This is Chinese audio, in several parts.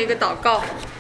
一个祷告。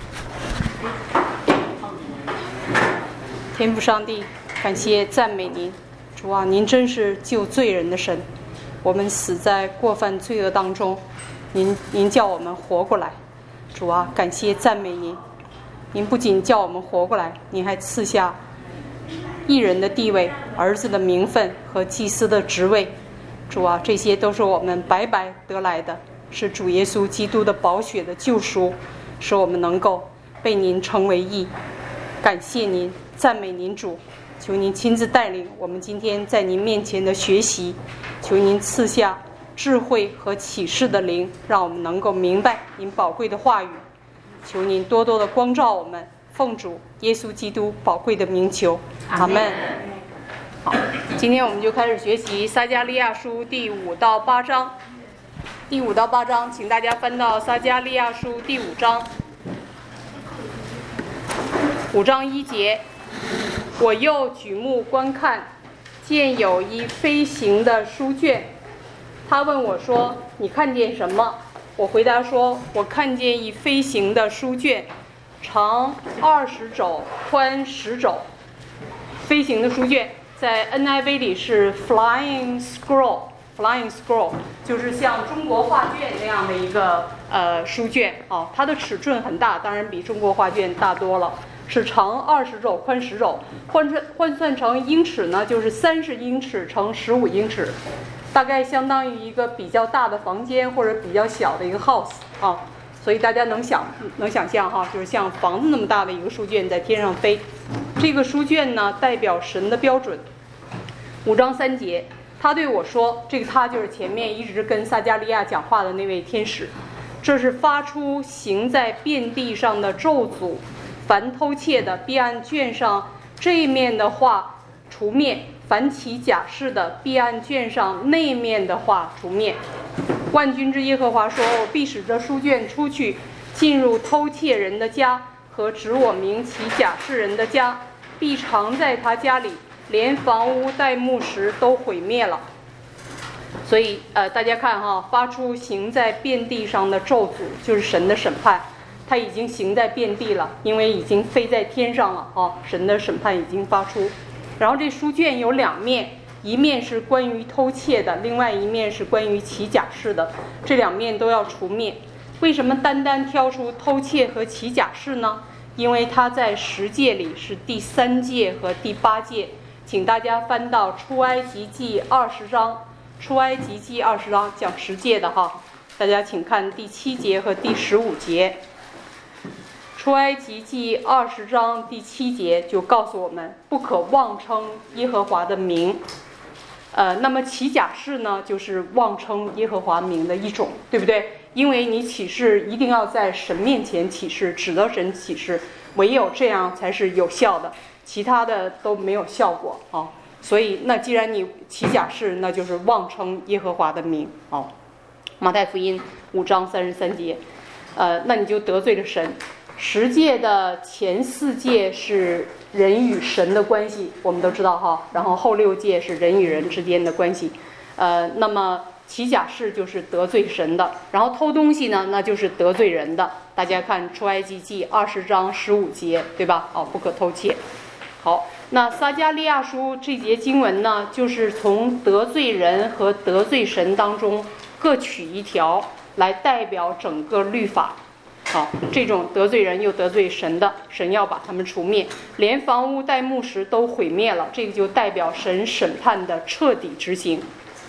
天父上帝，感谢赞美您，主啊，您真是救罪人的神。我们死在过犯罪恶当中，您叫我们活过来。主啊，感谢赞美您，您不仅叫我们活过来，您还赐下义人的地位、儿子的名分和祭司的职位。主啊，这些都是我们白白得来的，是主耶稣基督的宝血的救赎，使我们能够被您称为义。感谢您，赞美您主，求您亲自带领我们今天在您面前的学习，求您赐下智慧和启示的灵，让我们能够明白您宝贵的话语。求您多多的光照我们，奉主耶稣基督宝贵的名求，阿们。好，今天我们就开始学习撒迦利亚书第5到8章。第5到8章，请大家翻到撒迦利亚书第5章。5章1节，我又举目观看，见有一飞行的书卷。他问我说：“你看见什么？”我回答说：“我看见一飞行的书卷，长20肘，宽10肘。”飞行的书卷在 NIV 里是 Flying Scroll。Flying Scroll 就是像中国画卷那样的一个书卷啊，它的尺寸很大，当然比中国画卷大多了，是长20肘，宽10肘，换算成英尺呢，就是30英尺乘15英尺，大概相当于一个比较大的房间或者比较小的一个 house 啊，所以大家能想象哈，就是像房子那么大的一个书卷在天上飞。这个书卷呢，代表神的标准。5章3节。他对我说，这个他就是前面一直跟撒迦利亚讲话的那位天使，这是发出行在遍地上的咒诅，凡偷窃的必按卷上这一面的话除灭，凡起假誓的必按卷上那面的话除灭。万军之耶和华说，我必使这书卷出去，进入偷窃人的家和指我名起假誓人的家，必藏在他家里，连房屋带木石都毁灭了。所以大家看哈，发出行在遍地上的咒诅，就是神的审判，它已经行在遍地了，因为已经飞在天上了啊，神的审判已经发出。然后这书卷有2面，一面是关于偷窃的，另外一面是关于起假誓的，这2面都要除灭。为什么单单挑出偷窃和起假誓呢？因为它在10诫里是第3诫和第8诫。请大家翻到出埃及记20章，出埃及记20章讲10诫的哈，大家请看第7节和第15节。出埃及记20章第7节就告诉我们，不可妄称耶和华的名。那么起假誓呢，就是妄称耶和华名的一种，对不对？因为你起誓一定要在神面前起誓，指着神起誓，唯有这样才是有效的。其他的都没有效果啊，所以那既然你起假誓，那就是妄称耶和华的名啊。马太福音5章33节，那你就得罪了神。10诫的前4诫是人与神的关系，我们都知道哈，然后后6诫是人与人之间的关系。那么起假誓就是得罪神的，然后偷东西呢，那就是得罪人的。大家看出埃及记20章15节，对吧？不可偷窃。好，那撒迦利亚书这节经文呢，就是从得罪人和得罪神当中各取一条来代表整个律法。好，这种得罪人又得罪神的，神要把他们除灭，连房屋带木石都毁灭了，这个就代表神审判的彻底执行。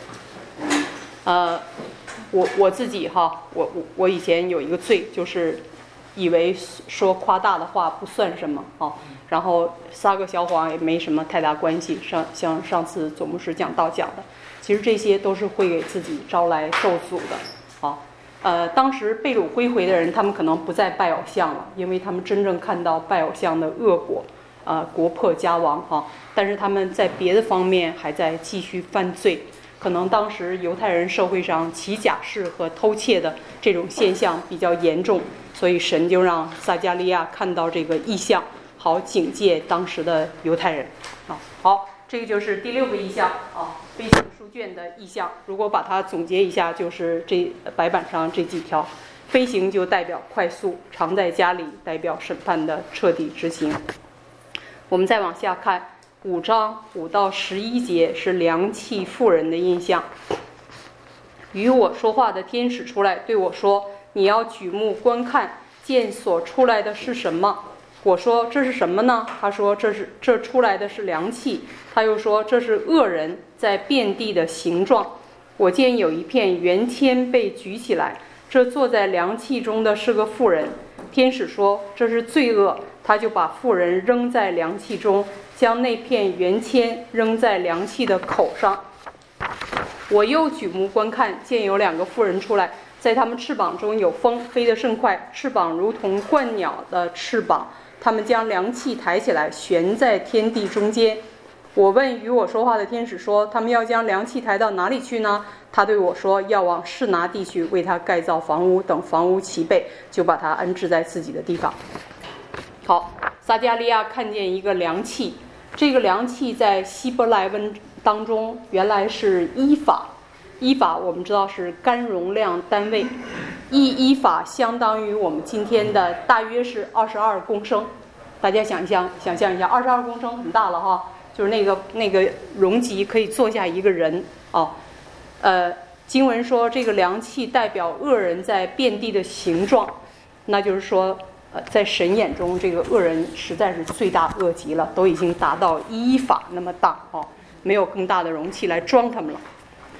我自己哈，我以前有一个罪，就是以为说夸大的话不算什么啊，然后撒个小谎也没什么太大关系。像上次总牧师讲道讲的，其实这些都是会给自己招来咒诅的啊。当时被掳归回的人，他们可能不再拜偶像了，因为他们真正看到拜偶像的恶果，国破家亡哈。但是他们在别的方面还在继续犯罪。可能当时犹太人社会上起假誓和偷窃的这种现象比较严重，所以神就让撒迦利亚看到这个异象，好警戒当时的犹太人。好，这个就是第6个异象啊，飞行书卷的异象。如果把它总结一下，就是这白板上这几条。 飞行就代表快速，常在家里代表审判的彻底执行。我们再往下看5章5到11节是量器妇人的印象。与我说话的天使出来对我说，你要举目观看，见所出来的是什么。我说这是什么呢？他说这出来的是量器。他又说这是恶人在遍地的形状。我见有一片圆签被举起来，这坐在量器中的是个妇人。天使说这是罪恶，他就把妇人扔在量器中，将那片圆签扔在量器的口上。我又举目观看，见有2个妇人出来，在他们翅膀中有风，飞得甚快，翅膀如同鹳鸟的翅膀。他们将量器抬起来，悬在天地中间。我问与我说话的天使说，他们要将量器抬到哪里去呢？他对我说，要往示拿地去，为他盖造房屋，等房屋齐备，就把它安置在自己的地方。好，撒迦利亚看见一个量器，这个量器在希伯来文当中原来是伊法。伊法我们知道是干容量单位，伊法相当于我们今天的大约是22公升。大家想象一下，22公升很大了哈，就是那个容积可以坐下一个人哦。经文说这个量器代表恶人在遍地的形状，那就是说在神眼中这个恶人实在是罪大恶极了，都已经达到伊法那么大哦，没有更大的容器来装他们了。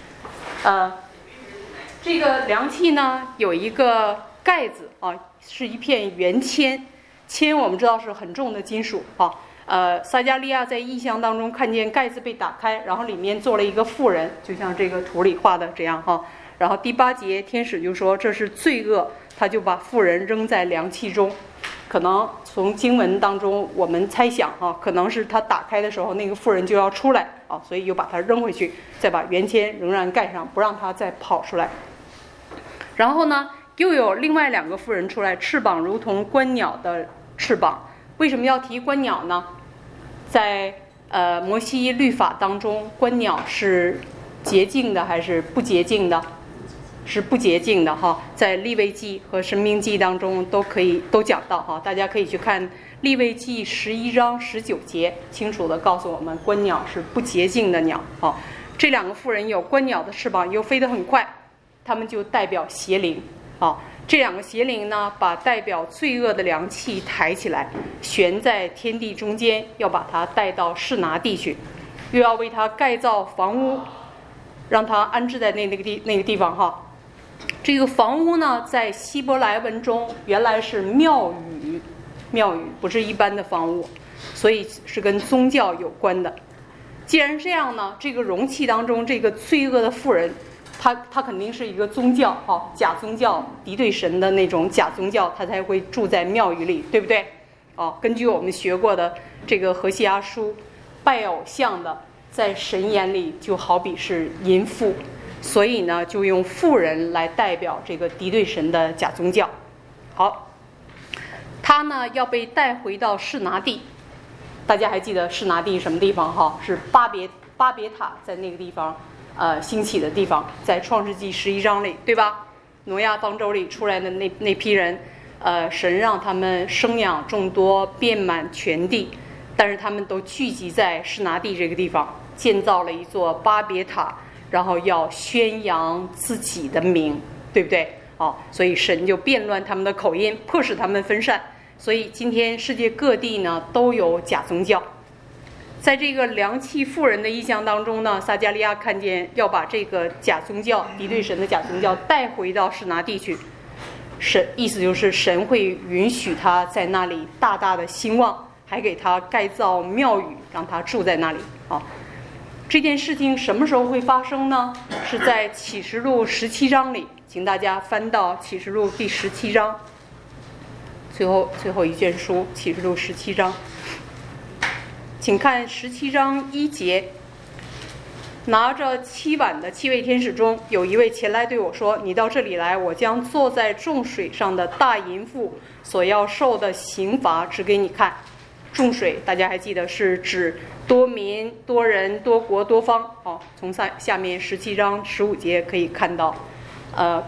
这个量器呢有一个盖子啊，是一片圆铅。铅我们知道是很重的金属啊。撒迦利亚在异象当中看见盖子被打开，然后里面坐了一个妇人，就像这个图里画的这样哈。然后第8节天使就说这是罪恶，他就把妇人扔在量器中。可能从经文当中我们猜想哈，可能是他打开的时候那个妇人就要出来啊，所以又把它扔回去，再把圆铅仍然盖上，不让它再跑出来。然后呢又有另外2个妇人出来，翅膀如同鹳鸟的翅膀。为什么要提鹳鸟呢？在摩西律法当中，鹳鸟是洁净的还是不洁净的？是不洁净的哈。在利未记和申命记当中都讲到哈，大家可以去看利未记11章19节，清楚地告诉我们鹳鸟是不洁净的鸟哈。这2个妇人有鹳鸟的翅膀，又飞得很快，他们就代表邪灵啊。这2个邪灵呢，把代表罪恶的量器抬起来，悬在天地中间，要把它带到示拿地去，又要为它盖造房屋，让它安置在那个地方哈。这个房屋呢，在希伯来文中原来是庙宇，不是一般的房屋，所以是跟宗教有关的。既然这样呢，这个容器当中这个罪恶的妇人，他肯定是一个宗教哈，假宗教，敌对神的那种假宗教，他才会住在庙宇里，对不对？哦，根据我们学过的这个何西阿书，拜偶像的在神眼里就好比是淫妇，所以呢就用妇人来代表这个敌对神的假宗教。好，他呢要被带回到示拿地。大家还记得示拿地什么地方哈？是巴别塔在那个地方兴起的地方，在创世纪11章里，对吧？挪亚方舟里出来的那批人，神让他们生养众多，遍满全地，但是他们都聚集在示拿地这个地方，建造了一座巴别塔，然后要宣扬自己的名，对不对？所以神就变乱他们的口音，迫使他们分散。所以今天世界各地呢都有假宗教。在这个量器妇人的意象当中呢，撒迦利亚看见要把这个假宗教，敌对神的假宗教带回到示拿地去。意思就是神会允许他在那里大大的兴旺，还给他盖造庙宇，让他住在那里这件事情什么时候会发生呢？是在启示录17章里，请大家翻到启示录第17章，最后一卷书，启示录17章，请看17章1节。拿着7碗的7位天使中，有一位前来对我说：“你到这里来，我将坐在众水上的大淫妇所要受的刑罚指给你看。”众水大家还记得是指多民、多人、多国、多方从下面17章15节可以看到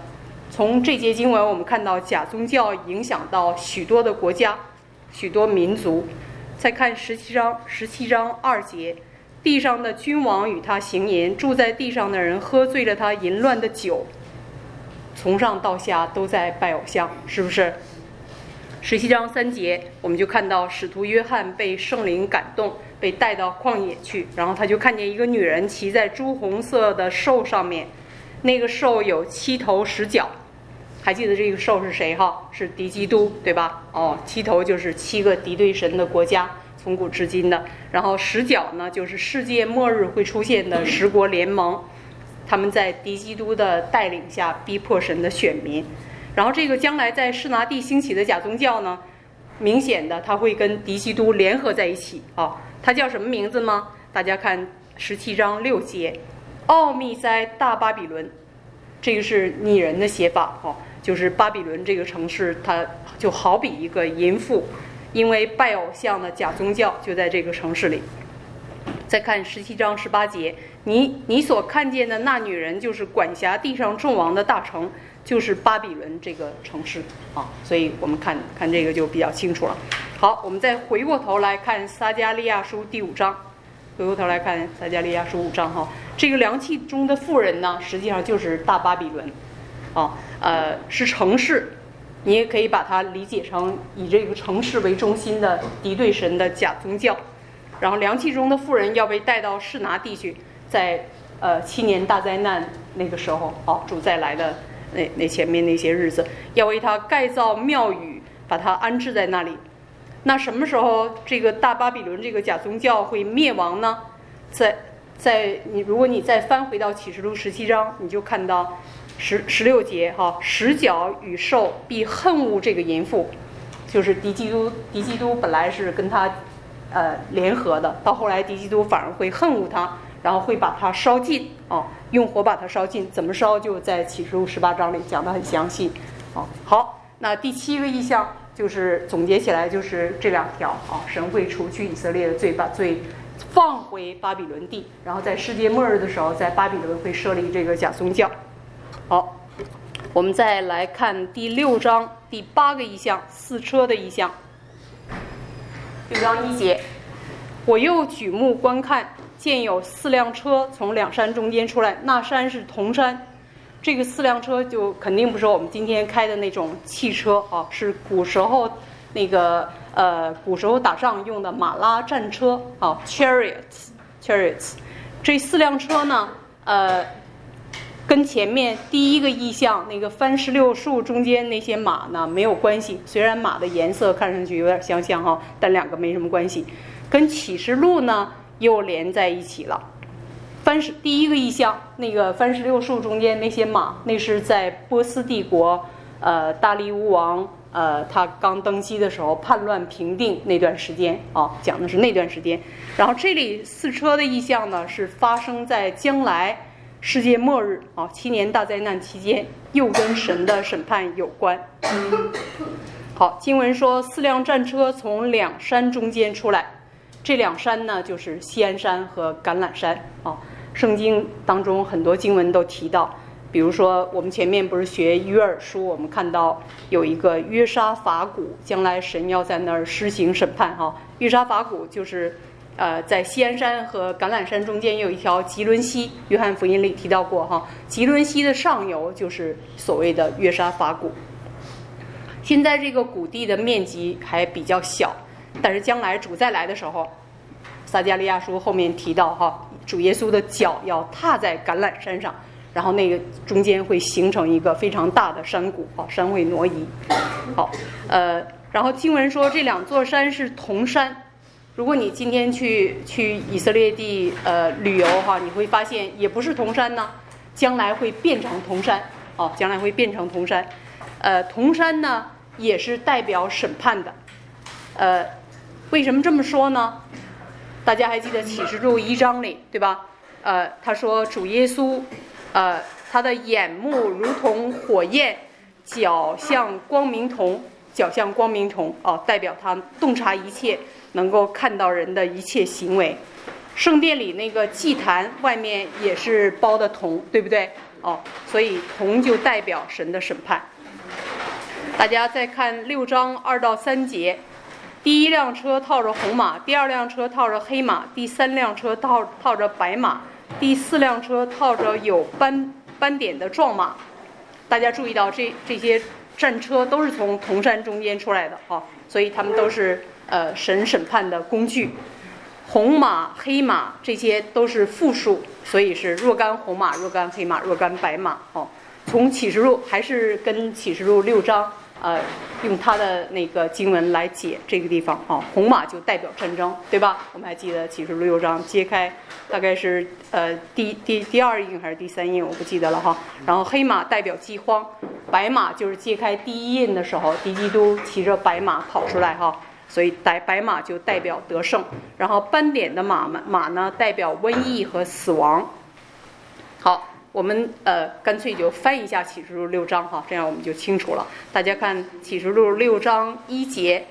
从这节经文我们看到假宗教影响到许多的国家、许多民族。再看17章2节，地上的君王与他行淫，住在地上的人喝醉了他淫乱的酒，从上到下都在拜偶像，是不是？17章3节我们就看到使徒约翰被圣灵感动，被带到旷野去，然后他就看见一个女人骑在朱红色的兽上面，那个兽有7头10脚。还记得这个兽是谁哈？是敌基督，对吧？7头就是7个敌对神的国家，从古至今的。然后10脚呢，就是世界末日会出现的10国联盟，他们在敌基督的带领下逼迫神的选民。然后这个将来在示拿地兴起的假宗教呢，明显的它会跟敌基督联合在一起它叫什么名字吗？大家看17章6节，奥秘在大巴比伦，这个是拟人的写法就是巴比伦这个城市，它就好比一个淫妇，因为拜偶像的假宗教就在这个城市里。再看17章18节，你所看见的那女人，就是管辖地上众王的大城，就是巴比伦这个城市所以我们看这个就比较清楚了。好，我们再回过头来看撒迦利亚书第5章，回过头来看撒迦利亚书5章这个凉气中的妇人呢，实际上就是大巴比伦是城市，你也可以把它理解成以这个城市为中心的敌对神的假宗教。然后凉气中的妇人要被带到示拿地去，在7年大灾难那个时候主再来的那前面那些日子，要为他盖造庙宇，把他安置在那里。那什么时候这个大巴比伦这个假宗教会灭亡呢？如果你再翻回到启示录17章，你就看到16节10脚与兽必恨恶这个淫妇，就是敌基督本来是跟他联合的，到后来敌基督反而会恨恶他，然后会把他烧尽用火把他烧尽，怎么烧就在启示录18章里讲得很详细好，那第7个意象就是总结起来就是这2条神会除去以色列的罪，把罪放回巴比伦地，然后在世界末日的时候，在巴比伦会设立这个假宗教。好，我们再来看第6章第8个意象，4车的意象。6章1节，我又举目观看，见有4辆车从2山中间出来，那山是铜山。这个4辆车就肯定不是我们今天开的那种汽车是古时候那个古时候打仗用的马拉战车chariots。这4辆车呢跟前面第1个意象那个番石榴树中间那些马呢没有关系，虽然马的颜色看上去有点相像但2个没什么关系。跟启示录呢又连在一起了。第1个意象那个番石榴树中间那些马，那是在波斯帝国大利乌王他刚登基的时候叛乱平定那段时间讲的是那段时间。然后这里4车的意象呢是发生在将来世界末日7年大灾难期间，又跟神的审判有关。好，经文说4辆战车从2山中间出来，这2山呢就是锡安山和橄榄山圣经当中很多经文都提到，比如说我们前面不是学约珥书，我们看到有一个约沙法谷，将来神要在那儿施行审判约沙法谷就是在锡安山和橄榄山中间有一条吉伦溪，约翰福音里提到过吉伦溪的上游就是所谓的约沙法谷。现在这个谷地的面积还比较小，但是将来主再来的时候，撒迦利亚书后面提到主耶稣的脚要踏在橄榄山上，然后那个中间会形成一个非常大的山谷山会挪移。好然后经文说这2座山是铜山。如果你今天去以色列地旅游你会发现也不是铜山呢，将来会变成铜山将来会变成铜山。铜山呢也是代表审判的。为什么这么说呢？大家还记得启示录1章里对吧？他说主耶稣他的眼目如同火焰，脚像光明铜，代表他洞察一切，能够看到人的一切行为。圣殿里那个祭坛外面也是包的铜，对不对？ 所以铜就代表神的审判。大家再看6章2到3节，第一辆车套着红马，第二辆车套着黑马，第三辆车套着白马，第四辆车套着有斑点的壮马。大家注意到这些战车都是从铜山中间出来的所以他们都是神审判的工具。红马、黑马这些都是复数，所以是若干红马、若干黑马、若干白马从启示录还是跟启示录6章用它的那个经文来解这个地方红马就代表战争，对吧？我们还记得启示录6章揭开大概是第二印还是第三印，我不记得了然后黑马代表饥荒，白马就是揭开第一印的时候，敌基督骑着白马跑出来所以白马就代表得胜，然后斑点的马呢代表瘟疫和死亡。好，我们干脆就翻一下启示录6章这样我们就清楚了。大家看启示录6章1节，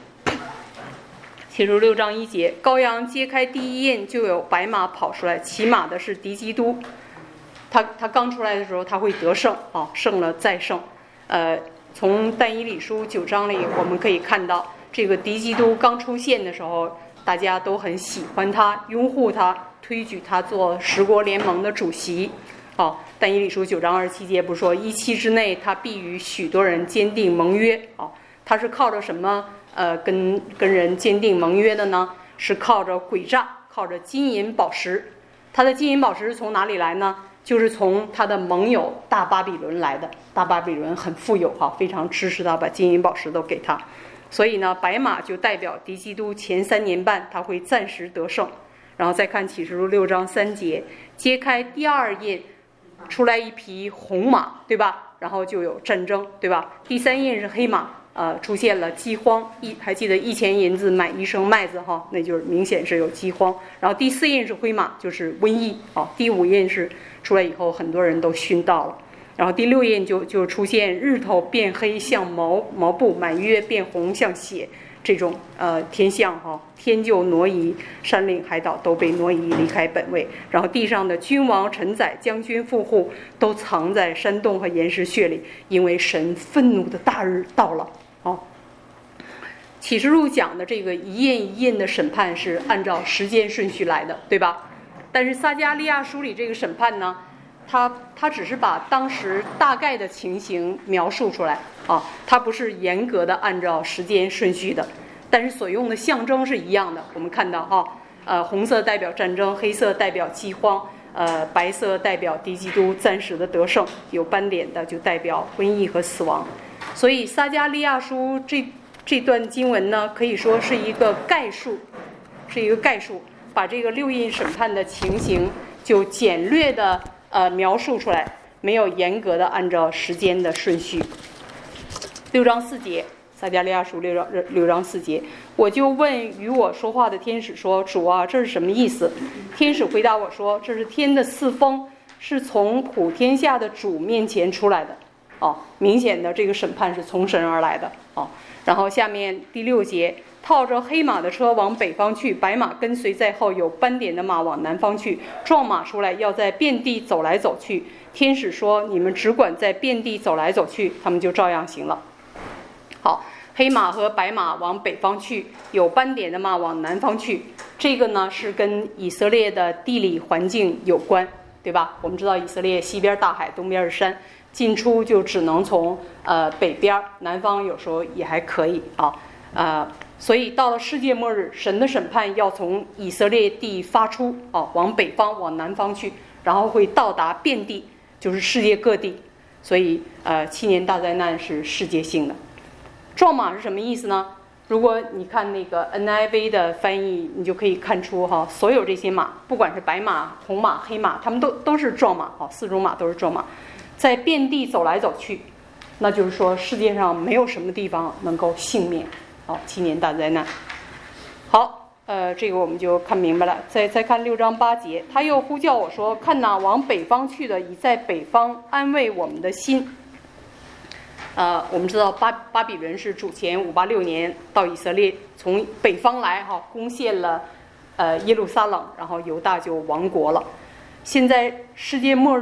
启示录6章1节，羔羊揭开第一印，就有白马跑出来，骑马的是敌基督。他刚出来的时候他会得胜胜了再胜。从但以理书9章里我们可以看到，这个敌基督刚出现的时候，大家都很喜欢他，拥护他，推举他做10国联盟的主席。但以理书9章27节不说，17之内他必与许多人坚定盟约。他是靠着什么跟人坚定盟约的呢？是靠着诡诈，靠着金银宝石。他的金银宝石是从哪里来呢？就是从他的盟友大巴比伦来的。大巴比伦很富有非常支持他，把金银宝石都给他。所以呢，白马就代表敌基督前3年半他会暂时得胜。然后再看启示录6章3节，揭开第二印，出来一匹红马，对吧？然后就有战争，对吧？第3印是黑马，出现了饥荒，还记得1钱银子买1升麦子那就是明显是有饥荒。然后第4印是灰马，就是瘟疫第5印是出来以后很多人都殉道了。然后第6印就出现日头变黑像毛布，满月变红像血，这种天象天就挪移，山岭海岛都被挪移离开本位，然后地上的君王臣宰将军富户都藏在山洞和岩石穴里，因为神愤怒的大日到了启示录讲的这个一印一印的审判是按照时间顺序来的，对吧？但是撒迦利亚书里这个审判呢，他只是把当时大概的情形描述出来它不是严格的按照时间顺序的，但是所用的象征是一样的。我们看到红色代表战争，黑色代表饥荒，白色代表敌基督暂时的得胜，有斑点的就代表瘟疫和死亡。所以撒迦利亚书这段经文呢，可以说是一个概述，把这个6印审判的情形就简略的描述出来，没有严格的按照时间的顺序。6章4节，撒迦利亚书6章4节，我就问与我说话的天使说：“主啊，这是什么意思？”天使回答我说：“这是天的四风，是从普天下的主面前出来的。”明显的这个审判是从神而来的然后下面第6节，套着黑马的车往北方去，白马跟随在后，有斑点的马往南方去，壮马出来要在遍地走来走去。天使说：“你们只管在遍地走来走去。”他们就照样行了。好，黑马和白马往北方去，有斑点的马往南方去。这个呢是跟以色列的地理环境有关，对吧？我们知道以色列西边大海，东边是山，进出就只能从北边，南方有时候也还可以所以到了世界末日，神的审判要从以色列地发出往北方往南方去，然后会到达遍地，就是世界各地。所以7年大灾难是世界性的。壮马是什么意思呢？如果你看那个 NIV 的翻译，你就可以看出所有这些马，不管是白马、红马、黑马，它们都是壮马4种马都是壮马，在遍地走来走去，那就是说世界上没有什么地方能够幸免7年大灾难。好，这个我们就看明白了。再看6章8节，他又呼叫我说：“看哪，往北方去的已在北方安慰我们的心。”我们知道巴比伦是主前586年到以色列，从北方来攻陷了耶路撒冷，然后犹大就亡国了。现在世界末日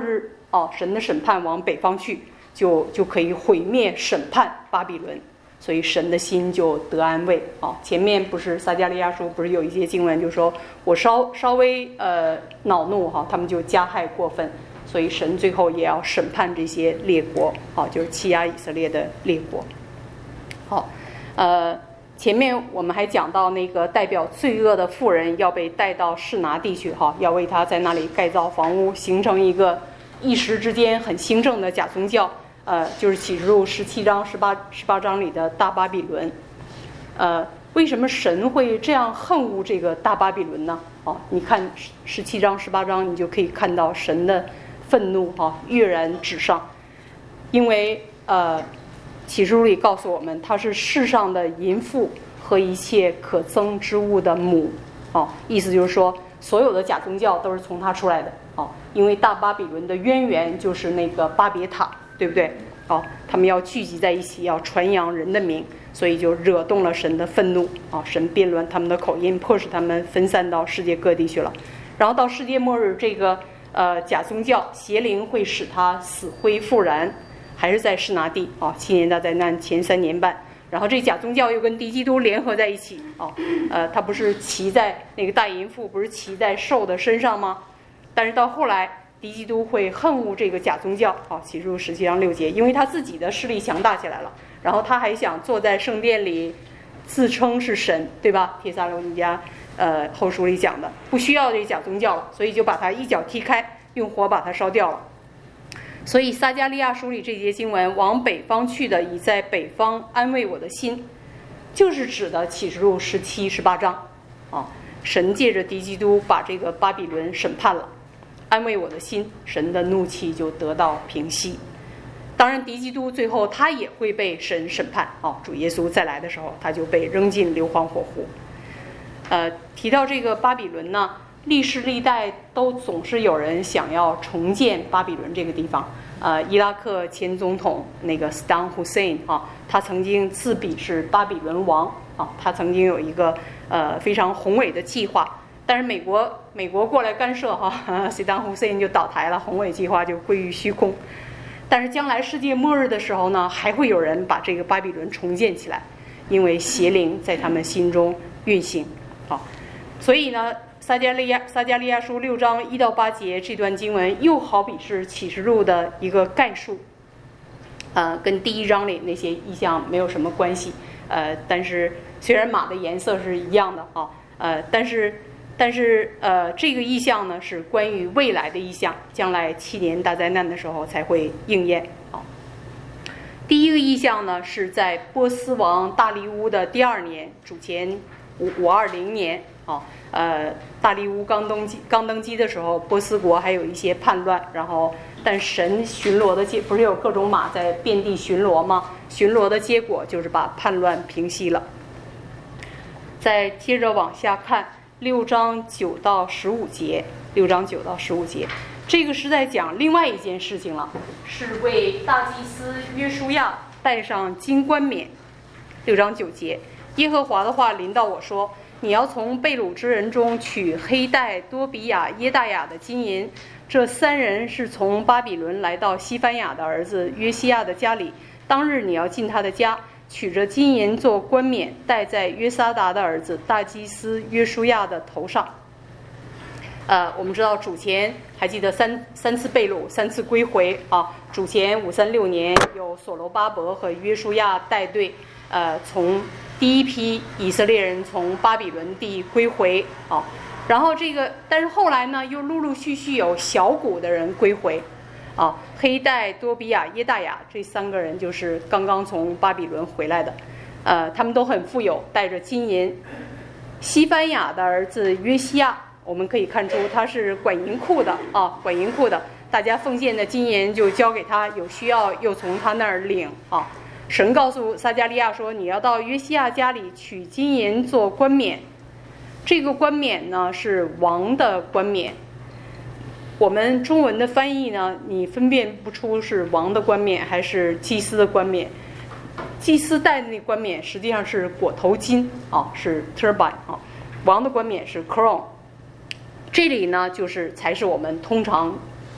神的审判往北方去，就可以毁灭审判巴比伦，所以神的心就得安慰。前面不是撒迦利亚书不是有一些经文就说我稍微恼怒他们就加害过分，所以神最后也要审判这些列国，就是欺压以色列的列国。前面我们还讲到那个代表罪恶的妇人要被带到示拿地去，要为他在那里盖造房屋，形成一个一时之间很兴盛的假宗教，就是启示录17章18章里的大巴比伦。为什么神会这样恨恶这个大巴比伦呢？你看17章18章你就可以看到神的愤怒跃然纸上，因为启示录里告诉我们，它是世上的淫妇和一切可憎之物的母。意思就是说，所有的假宗教都是从它出来的。因为大巴比伦的渊源就是那个巴别塔，对不对？他们要聚集在一起，要传扬人的名，所以就惹动了神的愤怒。神变乱他们的口音，迫使他们分散到世界各地去了。然后到世界末日，这个假宗教邪灵会使它死灰复燃。还是在示拿地7年大灾难前3年半，然后这假宗教又跟敌基督联合在一起他不是骑在那个大淫妇不是骑在兽的身上吗？但是到后来敌基督会恨恶这个假宗教启示录17章6节，因为他自己的势力强大起来了，然后他还想坐在圣殿里自称是神，对吧？帖撒罗尼迦后书里讲的，不需要这假宗教了，所以就把他一脚踢开，用火把他烧掉了。所以撒迦利亚书里这节经文，往北方去的已在北方安慰我的心，就是指的启示录17、18章神借着敌基督把这个巴比伦审判了，安慰我的心，神的怒气就得到平息。当然敌基督最后他也会被神审判主耶稣再来的时候，他就被扔进硫磺火湖。提到这个巴比伦呢，历世历代都总是有人想要重建巴比伦这个地方。伊拉克前总统那个 Saddam Hussein 他曾经自比是巴比伦王他曾经有一个非常宏伟的计划，但是美国过来干涉Saddam Hussein 就倒台了，宏伟计划就归于虚空。但是将来世界末日的时候呢，还会有人把这个巴比伦重建起来，因为邪灵在他们心中运行。所以呢，撒迦利亚书6章1到8节这段经文又好比是启示录的一个概述，跟第1章里那些意象没有什么关系。但是虽然马的颜色是一样的但是这个意象呢是关于未来的意象，将来7年大灾难的时候才会应验。第一个意象呢是在波斯王大利乌的第2年，主前520年大利乌刚登基的时候，波斯国还有一些叛乱，然后但神巡逻的不是有各种马在遍地巡逻吗？巡逻的结果就是把叛乱平息了。再接着往下看6章9到15节，6章9到15节，这个是在讲另外一件事情了，是为大祭司约书亚戴上金冠冕。6章9节，耶和华的话临到我说，你要从被掳之人中取黑带、多比亚、耶大雅的金银，这3人是从巴比伦来到西番雅的儿子约西亚的家里，当日你要进他的家，取着金银做冠冕，戴在约撒达的儿子大祭司约书亚的头上。我们知道主前还记得三次被掳，3次归回主前536年有所罗巴伯和约书亚带队，从第一批以色列人从巴比伦地归回然后但是后来呢，又陆陆续续有小股的人归回黑带、多比亚、耶大雅这3个人就是刚刚从巴比伦回来的，他们都很富有，带着金银。西番雅的儿子约西亚，我们可以看出他是管银库的管银库的，大家奉献的金银就交给他，有需要又从他那儿领神告诉撒迦利亚说，你要到约西亚家里取金银做冠冕。这个冠冕呢是王的冠冕，我们中文的翻译呢，你分辨不出是王的冠冕还是祭司的冠冕。祭司戴的那冠冕实际上是裹头巾是 turban 王的冠冕是 crown。这里呢才是我们通常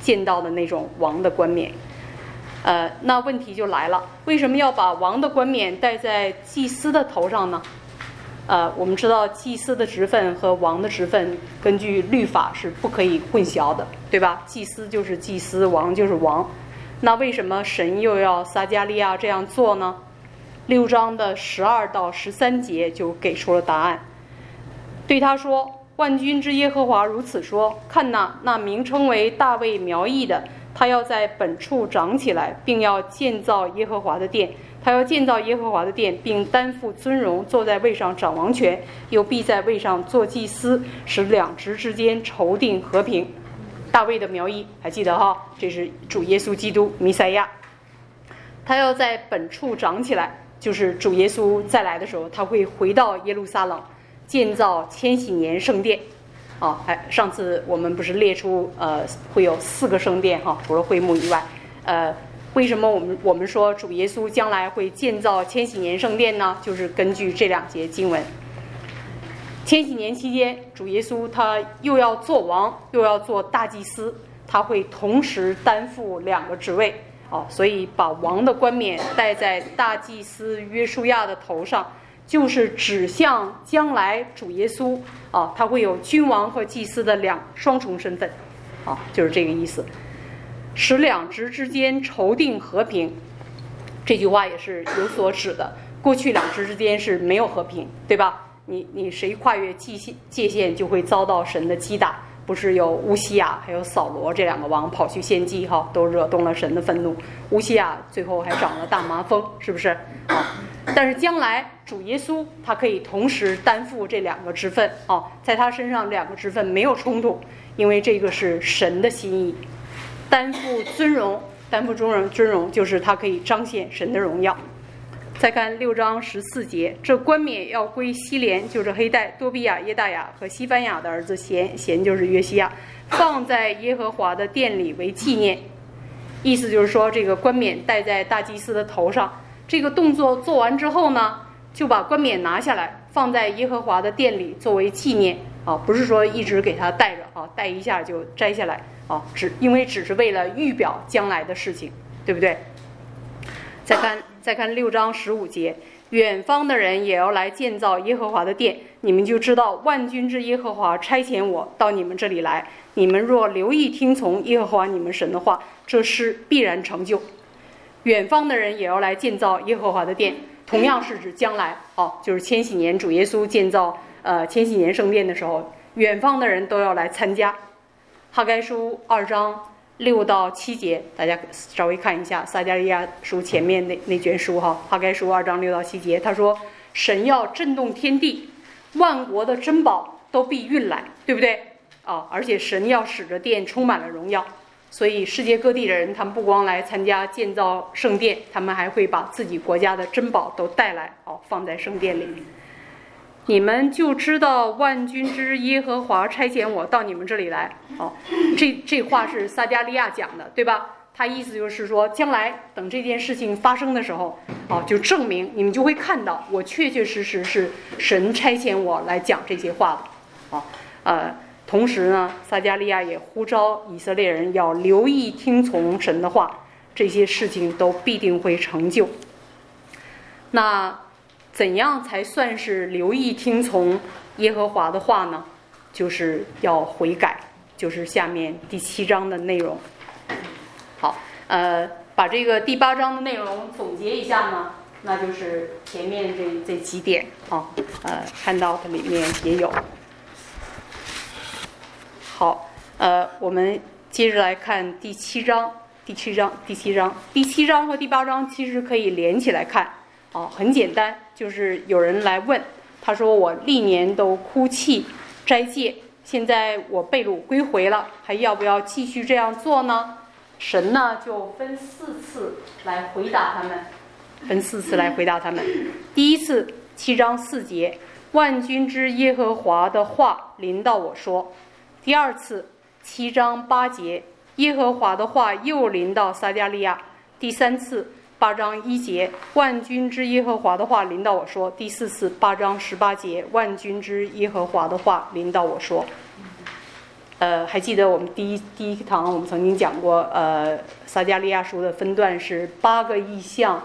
见到的那种王的冠冕。那问题就来了，为什么要把王的冠冕戴在祭司的头上呢？我们知道祭司的职分和王的职分根据律法是不可以混淆的，对吧？祭司就是祭司，王就是王。那为什么神又要撒迦利亚这样做呢？6章的12到13节就给出了答案。对他说，万军之耶和华如此说，看哪，那名称为大卫苗裔的，他要在本处长起来，并要建造耶和华的殿。他要建造耶和华的殿，并担负尊荣，坐在位上掌王权，又必在位上做祭司，使两职之间筹定和平。大卫的苗裔还记得哈，这是主耶稣基督弥赛亚。他要在本处长起来，就是主耶稣再来的时候，他会回到耶路撒冷建造千禧年圣殿。上次我们不是列出会有4个圣殿哈，除了会幕以外，为什么我们说主耶稣将来会建造千禧年圣殿呢？就是根据这2节经文。千禧年期间，主耶稣他又要做王，又要做大祭司，他会同时担负2个职位。所以把王的冠冕戴在大祭司约书亚的头上，就是指向将来主耶稣他会有君王和祭司的双重身份，就是这个意思。使两职之间筹定和平，这句话也是有所指的。过去两职之间是没有和平，对吧？你谁跨越界限就会遭到神的击打。不是有乌西雅还有扫罗这2个王跑去献祭都惹动了神的愤怒。乌西雅最后还长了大麻风，是不是？但是将来主耶稣他可以同时担负这2个职分在他身上2个职分没有冲突，因为这个是神的心意。担负尊荣，担负尊荣就是他可以彰显神的荣耀。再看6章14节，这冠冕要归希连，就是黑带、多比亚、耶大雅和西番雅的儿子贤就是约西亚，放在耶和华的殿里为纪念。意思就是说，这个冠冕戴在大祭司的头上，这个动作做完之后呢，就把冠冕拿下来，放在耶和华的殿里作为纪念不是说一直给他戴着戴一下就摘下来因为只是为了预表将来的事情，对不对？再看6章15节，远方的人也要来建造耶和华的殿，你们就知道万军之耶和华差遣我到你们这里来。你们若留意听从耶和华你们神的话，这事必然成就。远方的人也要来建造耶和华的殿，同样是指将来就是千禧年主耶稣建造千禧年圣殿的时候，远方的人都要来参加。哈该书2章6到7节，大家稍微看一下撒迦利亚书前面那卷书哈该书2章6到7节，他说神要震动天地，万国的珍宝都必运来，对不对而且神要使着殿充满了荣耀。所以世界各地的人，他们不光来参加建造圣殿，他们还会把自己国家的珍宝都带来放在圣殿里。你们就知道万军之耶和华差遣我到你们这里来这话是撒迦利亚讲的，对吧？他意思就是说，将来等这件事情发生的时候就证明你们就会看到我确确实实是神差遣我来讲这些话的同时呢，撒迦利亚也呼召以色列人要留意听从神的话，这些事情都必定会成就。那怎样才算是留意听从耶和华的话呢？就是要悔改，就是下面第7章的内容。好，把这个第8章的内容总结一下呢，那就是前面这几点handout 里面也有。好，我们接着来看第7章和第8章其实可以连起来看很简单，就是有人来问，他说我历年都哭泣斋戒，现在我被掳归回了，还要不要继续这样做呢？神呢就分4次来回答他们。第一次7章4节，万军之耶和华的话临到我说。第二次7章8节，耶和华的话又临到撒迦利亚。第三次8章1节，万军之耶和华的话临到我说。第4次8章18节，万军之耶和华的话临到我说。 还记得我们第一堂我们曾经讲过，撒迦利亚书的分段是8个意象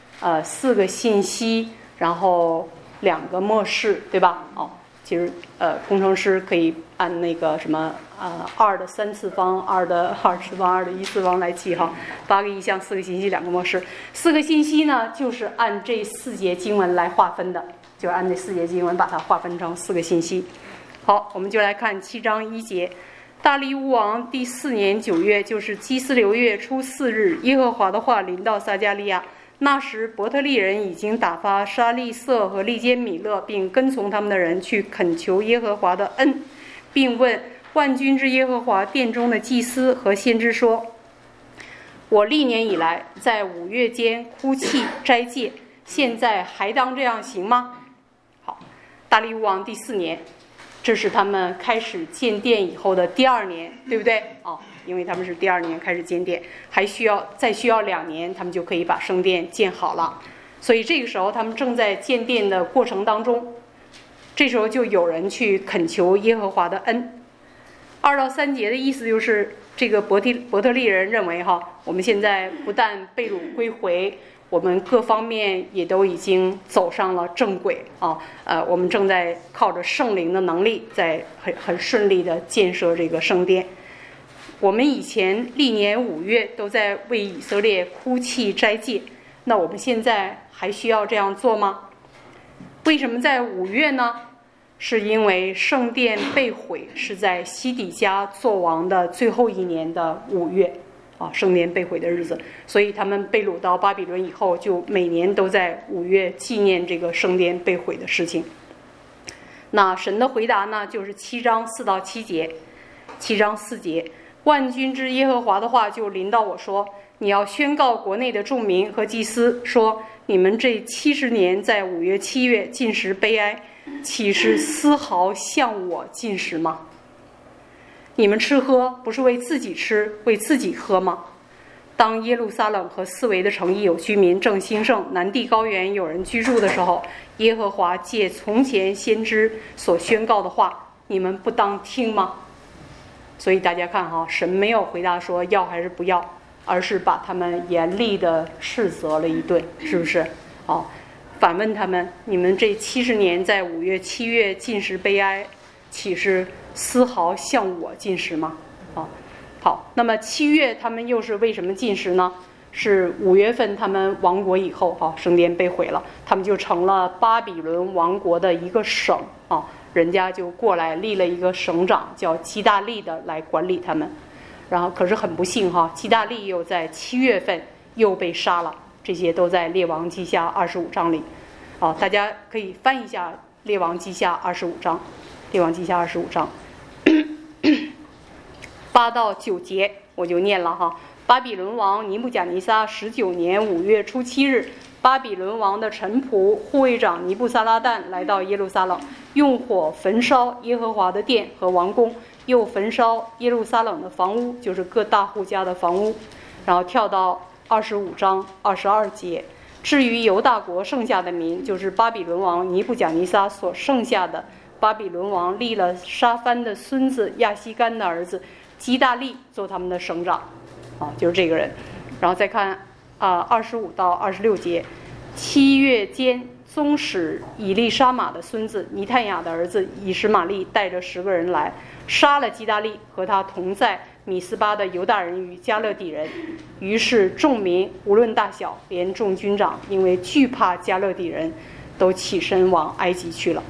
，4个信息，然后2个默示，对吧？其实工程师可以按那个什么2的3次方、2的2次方、2的1次方来记哈。8个意象、4个信息、2个默示。4个信息呢，就是按这4节经文来划分的，就按这4节经文把它划分成4个信息。好，我们就来看7章1节。大利乌王第4年9月，就是基斯流月初4日，耶和华的话临到撒迦利亚。那时伯特利人已经打发沙利色和利坚米勒，并跟从他们的人去恳求耶和华的恩，并问万军之耶和华殿中的祭司和先知说：我历年以来在5月间哭泣斋戒，现在还当这样行吗？好，大利乌王第4年，这是他们开始建殿以后的第2年，对不对？因为他们是第2年开始建殿，再需要2年，他们就可以把圣殿建好了。所以这个时候他们正在建殿的过程当中，这时候就有人去恳求耶和华的恩。2到3节的意思就是，这个伯特利人认为我们现在不但被掳归回，我们各方面也都已经走上了正轨我们正在靠着圣灵的能力，在很顺利的建设这个圣殿。我们以前历年5月都在为以色列哭泣斋戒，那我们现在还需要这样做吗？为什么在5月呢？是因为圣殿被毁是在西底家作王的最后1年的5月圣殿被毁的日子，所以他们被掳到巴比伦以后，就每年都在5月纪念这个圣殿被毁的事情。那神的回答呢，就是7章4到7节。7章4节，万军之耶和华的话就临到我说：你要宣告国内的众民和祭司说，你们这70年在5月7月禁食悲哀，岂是丝毫向我禁食吗？你们吃喝不是为自己吃，为自己喝吗？当耶路撒冷和四围的城邑有居民，正兴盛，南地高原有人居住的时候，耶和华借从前先知所宣告的话，你们不当听吗？所以大家看神没有回答说要还是不要，而是把他们严厉的斥责了一顿，是不是？反问他们：你们这70年在5月7月禁食悲哀，岂是丝毫向我禁食吗？好，那么7月他们又是为什么禁食呢？是5月份他们亡国以后圣殿被毁了，他们就成了巴比伦王国的一个省人家就过来立了一个省长叫基大利的来管理他们。然后可是很不幸基大利又在7月份又被杀了，这些都在列王记下25章里大家可以翻一下列王记下25章，列王记下25章8到9节我就念了巴比伦王尼布甲尼撒19年5月初7日，巴比伦王的臣仆护卫长尼布撒拉旦来到耶路撒冷，用火焚烧耶和华的殿和王宫，又焚烧耶路撒冷的房屋，就是各大户家的房屋。然后跳到25章22节，至于犹大国剩下的民，就是巴比伦王尼布甲尼撒所剩下的，巴比伦王立了沙番的孙子亚西干的儿子基大利做他们的省长就是这个人。然后再看25到26节，7月间，宗室以利沙玛的孙子尼探雅的儿子以实玛利带着10个人来，杀了基大利和他同在米斯巴的犹大人与加勒底人。于是众民无论大小，连众军长因为惧怕加勒底人，都起身往埃及去了。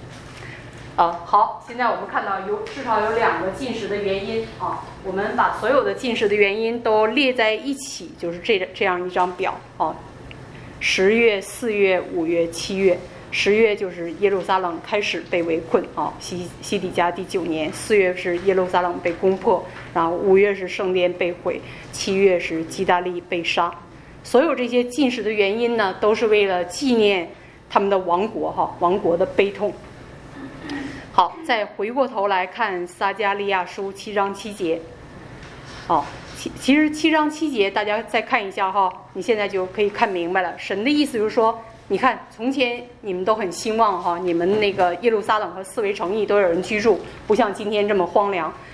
好，现在我们看到至少有2个禁食的原因我们把所有的禁食的原因都列在一起，就是这样一张表10月、4月、5月、7月。10月就是耶路撒冷开始被围困西底家第9年。4月是耶路撒冷被攻破，然后5月是圣殿被毁，7月是基大利被杀。所有这些禁食的原因呢，都是为了纪念他们的亡国亡国的悲痛。好，再回过头来看撒迦利亚书7章7节其实7章7节大家再看一下你现在就可以看明白了。神的意思就是说，你看从前你们都很兴旺你们那个耶路撒冷和四围城邑都有人居住，不像今天这么荒凉。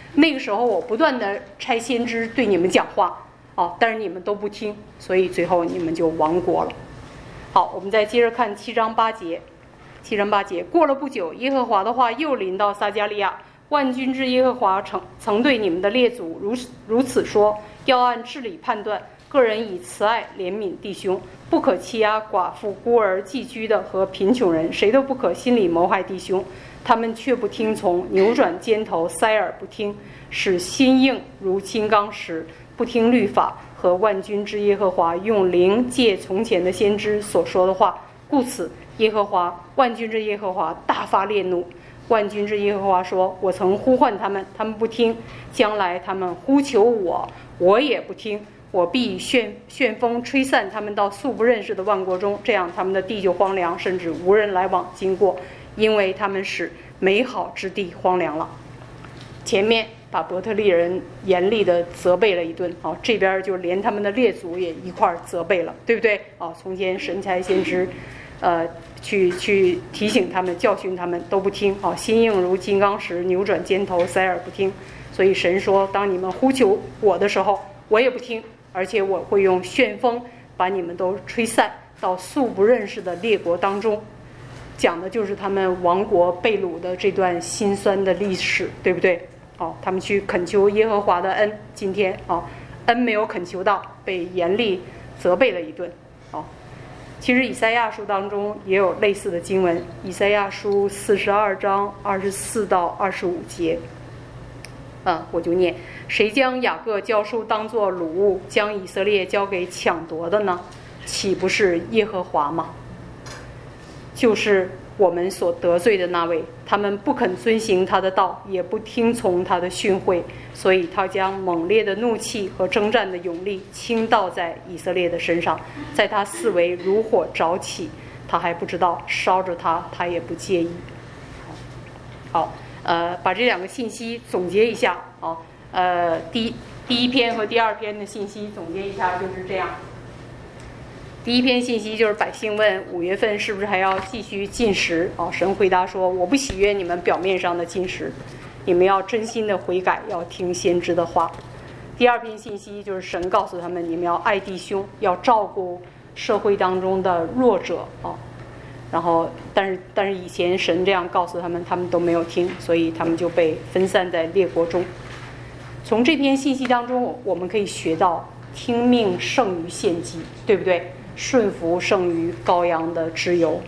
那个时候我不断的差先知对你们讲话，但是你们都不听，所以最后你们就亡国了。好，我们再接着看7章8节。7章8节，过了不久，耶和华的话又临到撒迦利亚，万军之耶和华曾对你们的列祖如此说：要按治理判断，个人以慈爱怜悯弟兄，不可欺压寡妇、孤儿、寄居的和贫穷人，谁都不可心里谋害弟兄。他们却不听从，扭转肩头，塞耳不听，使心硬如金刚石，不听律法和万军之耶和华用灵借从前的先知所说的话。故此耶和华万军之耶和华大发烈怒。万军之耶和华说：我曾呼唤他们，他们不听；将来他们呼求我，我也不听。我必旋风吹散他们到素不认识的万国中，这样他们的地就荒凉，甚至无人来往经过，因为他们使美好之地荒凉了。前面把伯特利人严厉的责备了一顿，这边就连他们的列祖也一块责备了，对不对？从前神差先知去提醒他们、教训他们，都不听，心硬如金刚石，扭转肩头，塞耳不听。所以神说，当你们呼求我的时候，我也不听，而且我会用旋风把你们都吹散到素不认识的列国当中。讲的就是他们亡国被掳的这段辛酸的历史，对不对？他们去恳求耶和华的恩，今天恩没有恳求到，被严厉责备了一顿。其实以赛亚书当中也有类似的经文，以赛亚书42章24到25节，我就念：谁将雅各交出当作掳物，将以色列交给抢夺的呢？岂不是耶和华吗？就是我们所得罪的那位，他们不肯遵行他的道，也不听从他的训诲，所以他将猛烈的怒气和征战的勇力倾倒在以色列的身上，在他四围如火着起，他还不知道，烧着他，他也不介意。好，把这两个信息总结一下第一篇和第二篇的信息总结一下就是这样。第一篇信息就是百姓问5月份是不是还要继续禁食，神回答说：我不喜悦你们表面上的禁食，你们要真心的悔改，要听先知的话。第二篇信息就是神告诉他们，你们要爱弟兄，要照顾社会当中的弱者然后但是以前神这样告诉他们，他们都没有听，所以他们就被分散在列国中。从这篇信息当中我们可以学到，听命胜于献祭，对不对？顺服胜于羔羊的脂油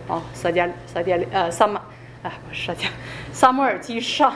撒母耳记上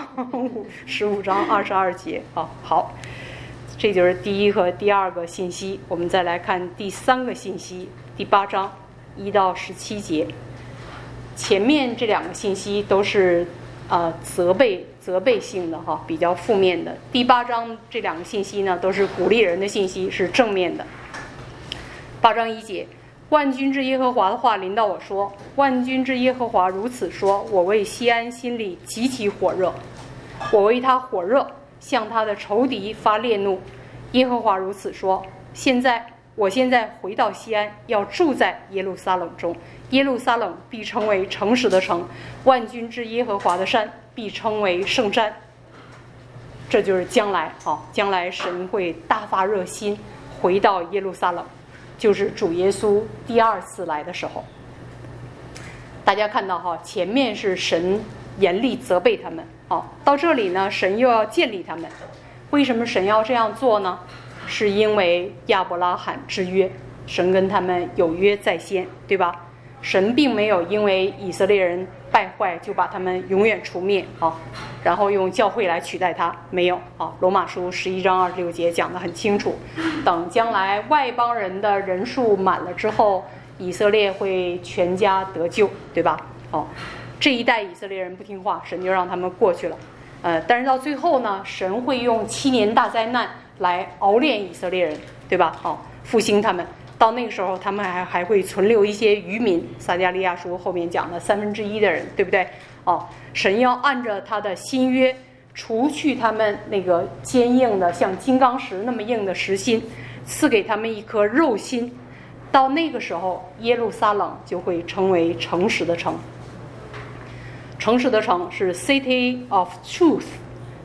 15章22节好，这就是第一和第二个信息。我们再来看第三个信息，第8章1到17节。前面这两个信息都是责备性的比较负面的。第8章这两个信息呢，都是鼓励人的信息，是正面的。8章1节，万军之耶和华的话临到我说：万军之耶和华如此说，我为西安心里极其火热，我为他火热，向他的仇敌发烈怒。耶和华如此说，我现在回到西安，要住在耶路撒冷中，耶路撒冷必称为诚实的城，万军之耶和华的山必称为圣山。这就是将来将来神会大发热心回到耶路撒冷，就是主耶稣第二次来的时候。大家看到前面是神严厉责备他们到这里呢，神又要建立他们。为什么神要这样做呢？是因为亚伯拉罕之约，神跟他们有约在先，对吧？神并没有因为以色列人败坏就把他们永远除灭然后用教会来取代他，没有罗马书11章26节讲得很清楚，等将来外邦人的人数满了之后，以色列会全家得救，对吧？这一代以色列人不听话，神就让他们过去了。但是到最后呢，神会用7年大灾难来熬炼以色列人，对吧？复兴他们。到那个时候他们还会存留一些余民，撒迦利亚书后面讲的1/3的人，对不对？神要按着他的新约除去他们那个坚硬的像金刚石那么硬的实心，赐给他们一颗肉心。到那个时候耶路撒冷就会成为诚实的城。诚实的城是 City of Truth，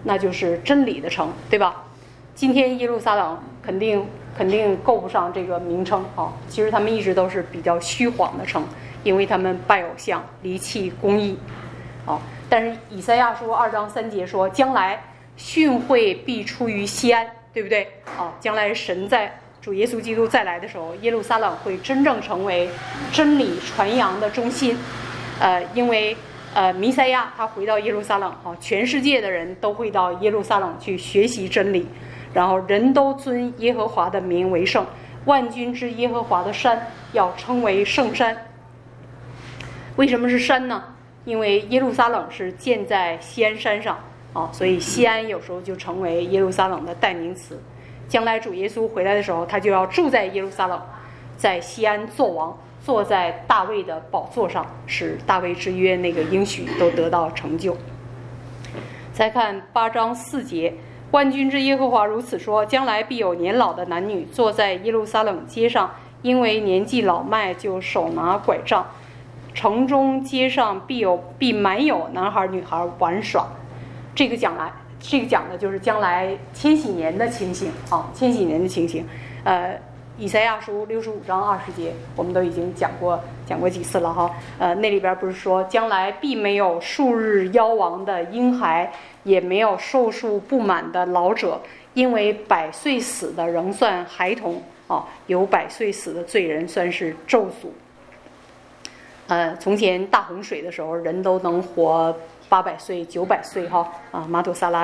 那就是真理的城，对吧？今天耶路撒冷肯定够不上这个名称啊。其实他们一直都是比较虚晃的城，因为他们拜偶像，离弃公义啊。但是以赛亚书2章3节说，将来训诲必出于西安，对不对啊？将来神在主耶稣基督再来的时候，耶路撒冷会真正成为真理传扬的中心。因为弥赛亚他回到耶路撒冷啊，全世界的人都会到耶路撒冷去学习真理，然后人都尊耶和华的名为圣，万军之耶和华的山要称为圣山。为什么是山呢？因为耶路撒冷是建在锡安山上啊，所以锡安有时候就成为耶路撒冷的代名词。将来主耶稣回来的时候，他就要住在耶路撒冷，在锡安做王，坐在大卫的宝座上，使大卫之约那个应许都得到成就。再看8章4节，万军之耶和华如此说，将来必有年老的男女坐在耶路撒冷街上，因为年纪老迈，就手拿拐杖，城中街上必满有男孩女孩玩耍。这个讲的就是将来千禧年的情形啊，千禧年的情形。以赛亚书65章20节，我们都已经讲过几次了哈。那里边不是说，将来必没有数日夭亡的婴孩，也没有寿数不满的老者，因为100岁死的仍算孩童啊，有100岁死的罪人算是咒诅。从前大洪水的时候，人都能活800岁、900岁哈啊，马土萨拉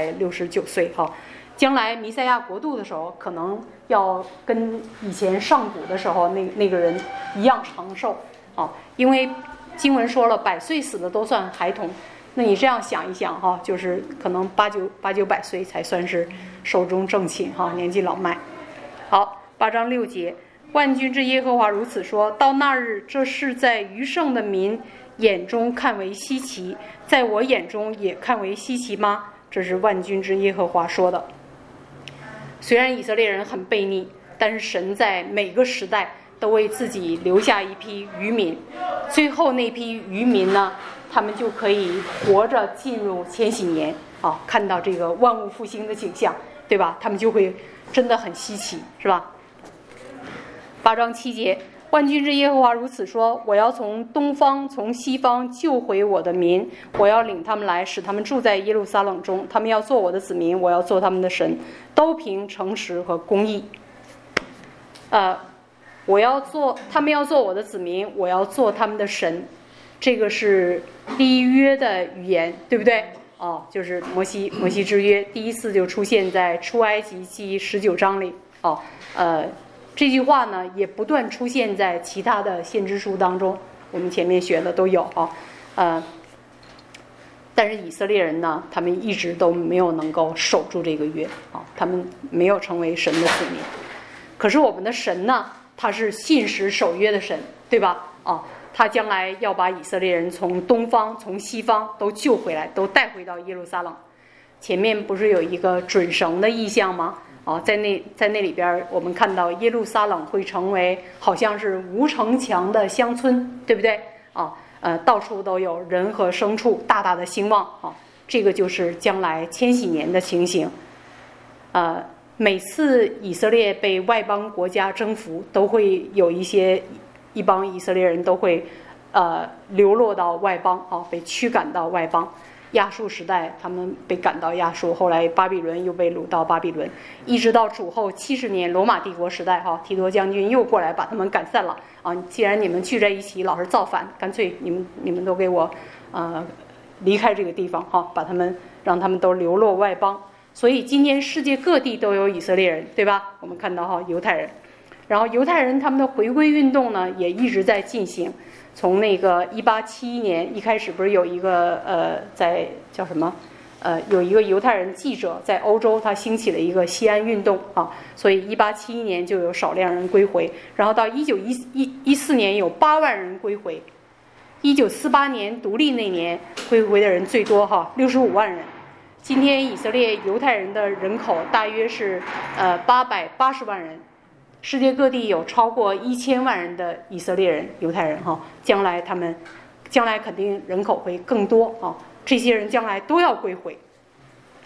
969岁哈。将来弥赛亚国度的时候，可能要跟以前上古的时候那个人一样长寿啊，因为经文说了，100岁死的都算孩童。那你这样想一想哈，就是可能800-900岁才算是寿终正寝哈，年纪老迈。好，8章6节，万军之耶和华如此说，到那日，这事在余剩的民眼中看为稀奇，在我眼中也看为稀奇吗？这是万军之耶和华说的。虽然以色列人很悖逆，但是神在每个时代都为自己留下一批余民，最后那批余民呢，他们就可以活着进入千禧年啊，看到这个万物复兴的景象，对吧？他们就会真的很稀奇，是吧？8章7节，万军之耶和华如此说，我要从东方从西方救回我的民，我要领他们来，使他们住在耶路撒冷中，他们要做我的子民，我要做他们的神，都凭诚实和公义。他们要做我的子民，我要做他们的神。这个是立约的语言，对不对？就是摩西之约，第一次就出现在出埃及记19章里。这句话呢，也不断出现在其他的先知书当中，我们前面学的都有但是以色列人呢，他们一直都没有能够守住这个约他们没有成为神的子民。可是我们的神呢，他是信实守约的神，对吧？他将来要把以色列人从东方从西方都救回来，都带回到耶路撒冷。前面不是有一个准绳的意象吗？在那里边，我们看到耶路撒冷会成为好像是无城墙的乡村，对不对？到处都有人和牲畜，大大的兴旺这个就是将来千禧年的情形。每次以色列被外邦国家征服，都会有一帮以色列人都会流落到外邦被驱赶到外邦。亚述时代，他们被赶到亚述，后来巴比伦又被掳到巴比伦，一直到主后70年罗马帝国时代提多将军又过来把他们赶散了既然你们聚在一起老是造反，干脆你们都给我离开这个地方让他们都流落外邦。所以今天世界各地都有以色列人，对吧？我们看到犹太人，然后犹太人他们的回归运动呢也一直在进行。从那个1871年一开始，不是有一个在叫什么有一个犹太人记者在欧洲，他兴起了一个西安运动所以1871年就有少量人归回，然后到1914年有8万人归回，1948年独立那年归回的人最多65万人。今天以色列犹太人的人口大约是880万人。世界各地有超过1000万人的以色列人、犹太人将来肯定人口会更多这些人将来都要归回。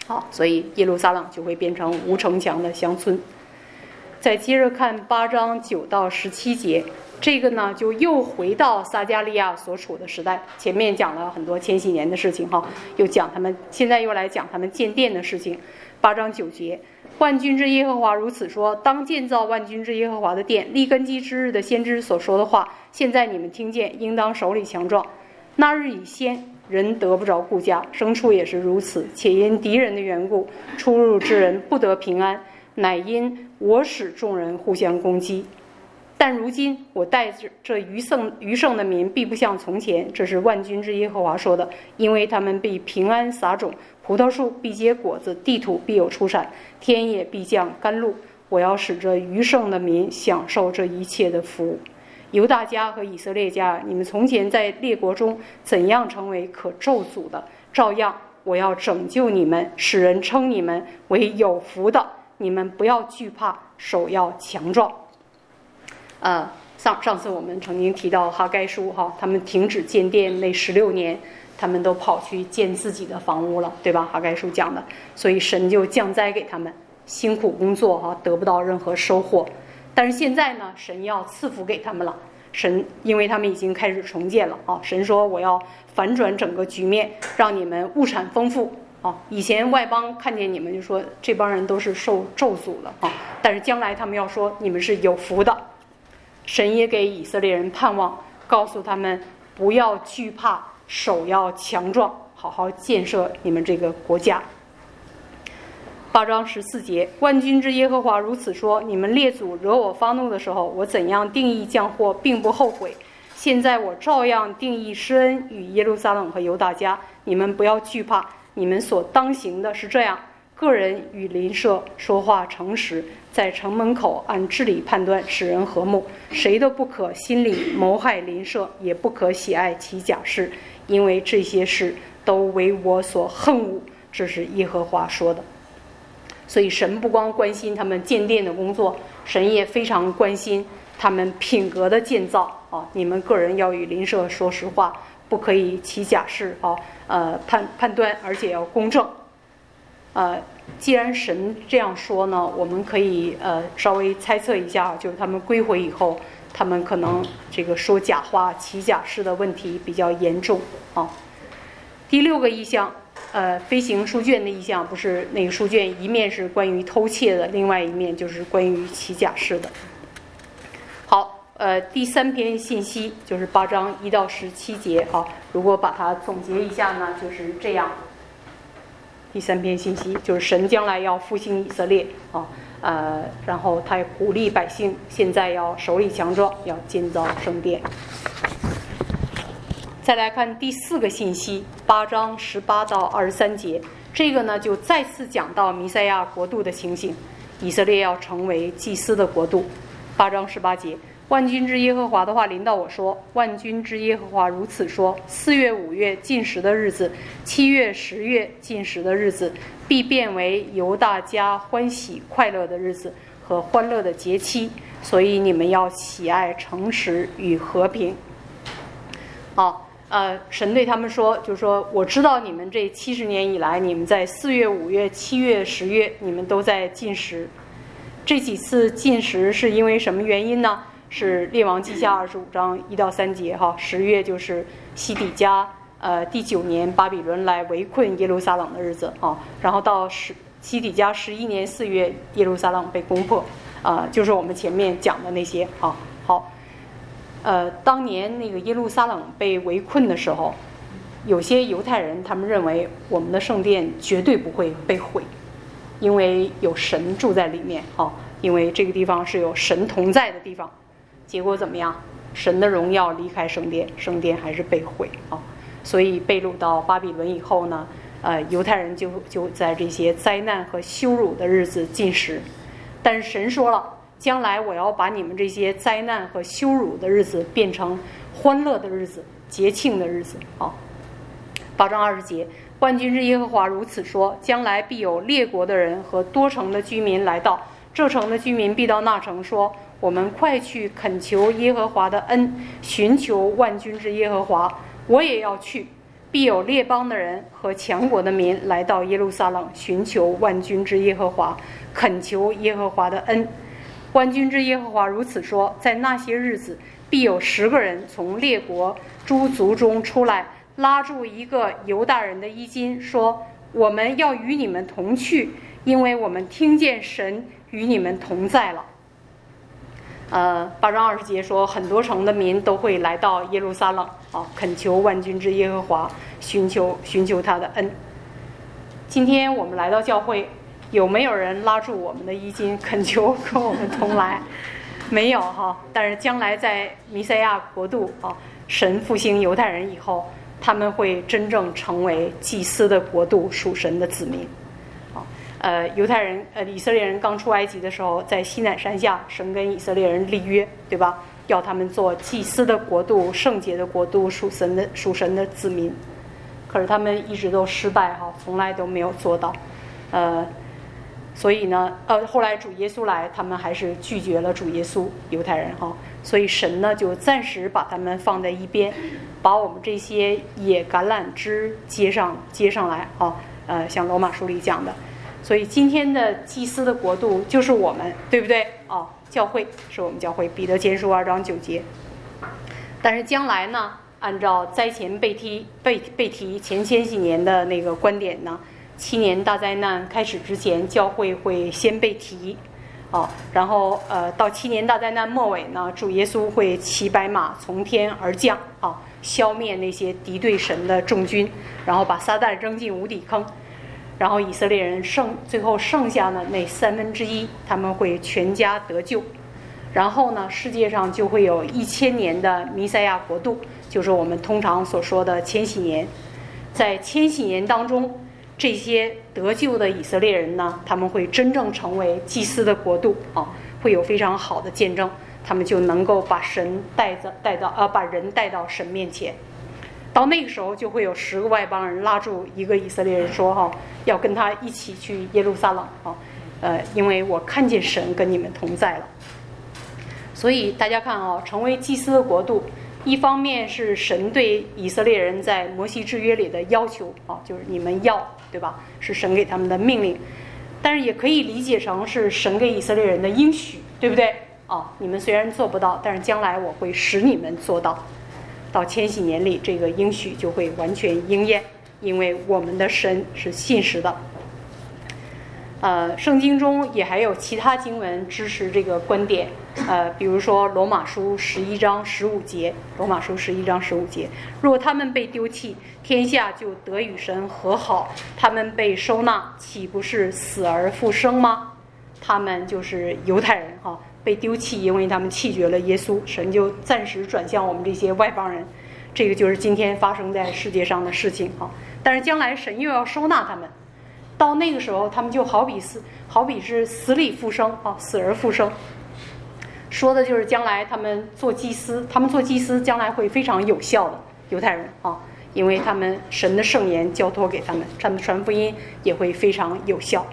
好，所以耶路撒冷就会变成无城墙的乡村。再接着看8章9到17节，这个呢就又回到撒迦利亚所处的时代。前面讲了很多千禧年的事情哈，又讲他们现在又来讲他们建殿的事情。8章9节，万军之耶和华如此说：当建造万军之耶和华的殿，立根基之日的先知所说的话，现在你们听见，应当手里强壮。那日以先，人得不着顾家，牲畜也是如此，且因敌人的缘故，出入之人不得平安，乃因我使众人互相攻击。但如今我带着这余剩的民，必不像从前，这是万军之耶和华说的，因为他们必平安撒种，葡萄树必结果子，地土必有出产，天也必降甘露。我要使这余剩的民享受这一切的福物。犹大家和以色列家，你们从前在列国中怎样成为可咒诅的，照样我要拯救你们，使人称你们为有福的。你们不要惧怕，手要强壮。上次我们曾经提到哈该书哈，他们停止建殿那16年，他们都跑去建自己的房屋了，对吧？哈该书讲的，所以神就降灾给他们，辛苦工作哈，得不到任何收获。但是现在呢，神要赐福给他们了。神因为他们已经开始重建了啊，神说我要反转整个局面，让你们物产丰富啊。以前外邦看见你们就说这帮人都是受咒诅的啊，但是将来他们要说你们是有福的。神也给以色列人盼望，告诉他们不要惧怕，手要强壮，好好建设你们这个国家。8章14节，万军之耶和华如此说：你们列祖惹我发怒的时候，我怎样定义降祸，并不后悔。现在我照样定义施恩与耶路撒冷和犹大家。你们不要惧怕，你们所当行的是这样：个人与邻舍说话诚实，在城门口按治理判断，使人和睦。谁都不可心里谋害邻舍，也不可喜爱其假事，因为这些事都为我所恨恶。这是耶和华说的。所以神不光关心他们建殿的工作，神也非常关心他们品格的建造啊！你们个人要与邻舍说实话，不可以起假事啊，判断，而且要公正。既然神这样说呢，我们可以稍微猜测一下，就是他们归回以后，他们可能这个说假话、起假事的问题比较严重啊。第6个意象。飞行书卷的意象，不是那个书卷一面是关于偷窃的，另外一面就是关于起假事的。好，第3篇信息就是8章1到17节。好，如果把它总结一下呢，就是这样。第3篇信息就是神将来要复兴以色列啊，然后他也鼓励百姓现在要手里强壮，要建造圣殿。再来看第4个信息，8章18到23节，这个呢就再次讲到弥赛亚国度的情形，以色列要成为祭司的国度。8章18节，万军之耶和华的话临到我说：万军之耶和华如此说：4月5月禁食的日子，7月10月禁食的日子，必变为犹大家欢喜快乐的日子和欢乐的节期，所以你们要喜爱诚实与和平。好。神对他们说，就是说，我知道你们这70年以来，你们在4月、5月、7月、10月，你们都在禁食。这几次禁食是因为什么原因呢？是列王记下25章1到3节哈。10月就是西底家第9年巴比伦来围困耶路撒冷的日子啊，然后到西底家11年4月，耶路撒冷被攻破就是我们前面讲的那些啊。好。当年那个耶路撒冷被围困的时候，有些犹太人他们认为我们的圣殿绝对不会被毁，因为有神住在里面因为这个地方是有神同在的地方。结果怎么样？神的荣耀离开圣殿，圣殿还是被毁所以被掳到巴比伦以后呢，犹太人就在这些灾难和羞辱的日子禁食。但是神说了，将来我要把你们这些灾难和羞辱的日子变成欢乐的日子、节庆的日子8章20节，万军之耶和华如此说：将来必有列国的人和多城的居民来到，这城的居民必到那城说：我们快去恳求耶和华的恩，寻求万军之耶和华。我也要去， 必有列邦的人和强国的民来到耶路撒冷，寻求万军之耶和华，恳求耶和华的恩。万军之耶和华如此说：在那些日子，必有10个人从列国诸族中出来，拉住一个犹大人的衣襟，说：我们要与你们同去，因为我们听见神与你们同在了。8章20节说，很多城的民都会来到耶路撒冷恳求万军之耶和华，寻求他的恩。今天我们来到教会，有没有人拉住我们的衣襟，恳求跟我们同来？没有但是将来在弥赛亚国度神复兴犹太人以后，他们会真正成为祭司的国度，属神的子民。犹太人以色列人刚出埃及的时候，在西乃山下，神跟以色列人立约，对吧？要他们做祭司的国度，圣洁的国度，属神的子民。可是他们一直都失败从来都没有做到。所以呢后来主耶稣来，他们还是拒绝了主耶稣，犹太人所以神呢就暂时把他们放在一边，把我们这些野橄榄枝接上来像罗马书里讲的。所以今天的祭司的国度就是我们，对不对？教会是我们教会，彼得前书2章9节。但是将来呢，按照灾前被提前千禧年的那个观点呢，7年大灾难开始之前，教会会先被提然后到7年大灾难末尾呢，主耶稣会骑白马从天而降消灭那些敌对神的众军，然后把撒旦扔进无底坑。然后以色列人最后剩下的那1/3，他们会全家得救。然后呢，世界上就会有1000年的弥赛亚国度，就是我们通常所说的千禧年。在千禧年当中，这些得救的以色列人呢，他们会真正成为祭司的国度会有非常好的见证，他们就能够把人带到神面前。到那个时候，就会有10个外邦人拉住一个以色列人说要跟他一起去耶路撒冷因为我看见神跟你们同在了。所以大家看成为祭司的国度，一方面是神对以色列人在摩西之约里的要求就是你们要，对吧？是神给他们的命令。但是也可以理解成是神给以色列人的应许，对不对？你们虽然做不到，但是将来我会使你们做到。到千禧年里，这个应许就会完全应验，因为我们的神是信实的。圣经中也还有其他经文支持这个观点，比如说罗马书11章15节，罗马书11章15节，若他们被丢弃，天下就得与神和好；他们被收纳，岂不是死而复生吗？他们就是犹太人被丢弃，因为他们弃绝了耶稣，神就暂时转向我们这些外邦人。这个就是今天发生在世界上的事情但是将来神又要收纳他们，到那个时候他们就好比是死里复生死而复生。说的就是将来他们做祭司将来会非常有效的，犹太人因为他们神的圣言交托给他们，他们传福音也会非常有效。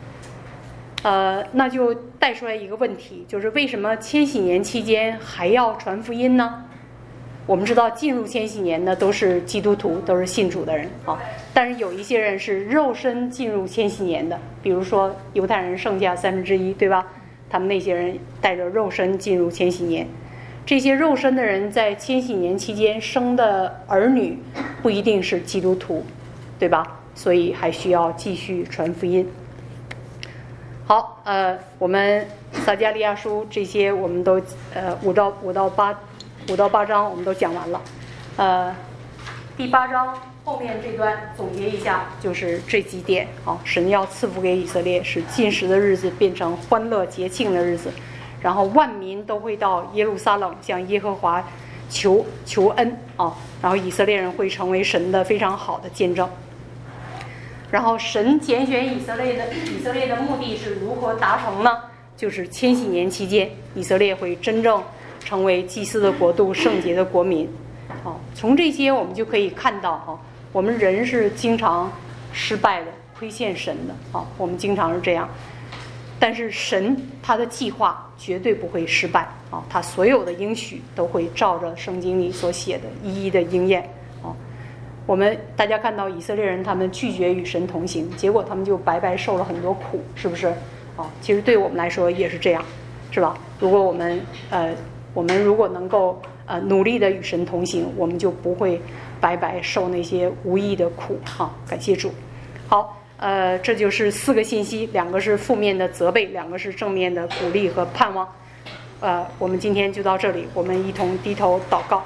那就带出来一个问题，就是为什么千禧年期间还要传福音呢？我们知道进入千禧年的都是基督徒，都是信主的人但是有一些人是肉身进入千禧年的，比如说犹太人剩下1/3，对吧？他们那些人带着肉身进入千禧年。这些肉身的人在千禧年期间生的儿女不一定是基督徒，对吧？所以还需要继续传福音。好，我们撒迦利亚书这些我们都5到8章我们都讲完了。第8章后面这段总结一下，就是这几点神要赐福给以色列，使禁食的日子变成欢乐节庆的日子，然后万民都会到耶路撒冷向耶和华求恩然后以色列人会成为神的非常好的见证。然后神拣选以色列的目的是如何达成呢？就是千禧年期间，以色列会真正成为祭司的国度，圣洁的国民。从这些我们就可以看到我们人是经常失败的，亏欠神的我们经常是这样。但是神他的计划绝对不会失败他所有的应许都会照着圣经里所写的一一的应验大家看到以色列人他们拒绝与神同行，结果他们就白白受了很多苦，是不是？其实对我们来说也是这样，是吧？如果我们如果能够努力的与神同行，我们就不会白白受那些无意的苦。感谢主。好，这就是4个信息，2个是负面的责备，2个是正面的鼓励和盼望。我们今天就到这里，我们一同低头祷告。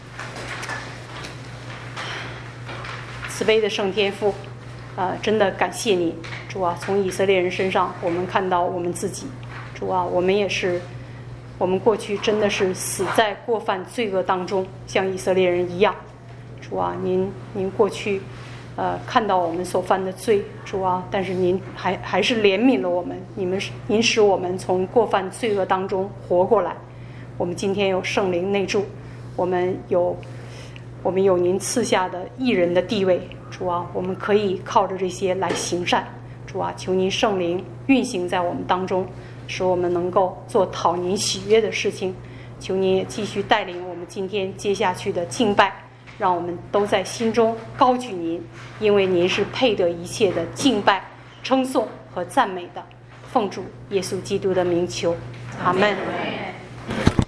慈悲的圣天父，真的感谢你，主啊！从以色列人身上，我们看到我们自己，主啊，我们也是，我们过去真的是死在过犯罪恶当中，像以色列人一样。主啊，您过去，看到我们所犯的罪，主啊，但是您还是怜悯了我们，您使我们从过犯罪恶当中活过来。我们今天有圣灵内住，我们有您赐下的义人的地位，主啊，我们可以靠着这些来行善。主啊，求您圣灵运行在我们当中，使我们能够做讨您喜悦的事情。求您也继续带领我们今天接下去的敬拜，让我们都在心中高举您，因为您是配得一切的敬拜、称颂和赞美的。奉主耶稣基督的名求，阿们。